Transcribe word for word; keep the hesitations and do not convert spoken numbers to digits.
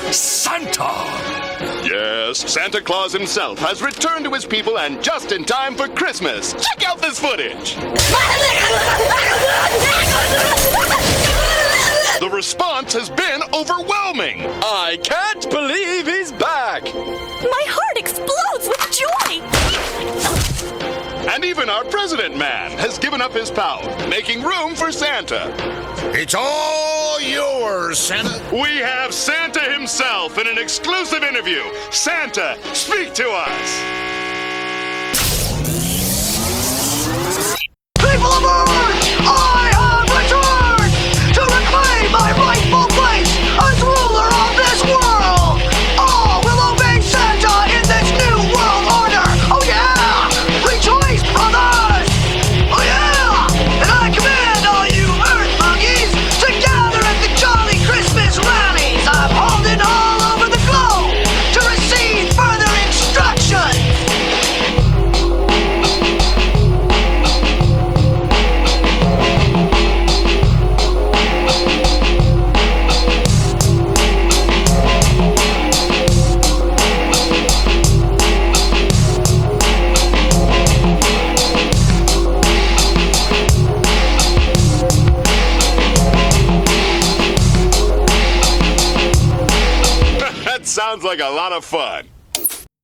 Santa! Yes, Santa Claus himself has returned to his people and just in time for Christmas. Check out this footage. The response has been overwhelming. I can't believe he's back. My heart explodes with joy! And even our president man has given up his power, making room for Santa. It's all yours, Santa. We have Santa himself in an exclusive interview. Santa, speak to us. People of Earth, I have returned to reclaim my rightful place as ruler of this world. All will obey Santa in this new world order. Oh yeah! Rejoice, brothers! Oh yeah! And I command all you Earth monkeys to gather at the jolly Christmas rallies I'm holding all over the globe to receive further instructions. That sounds like a lot of fun.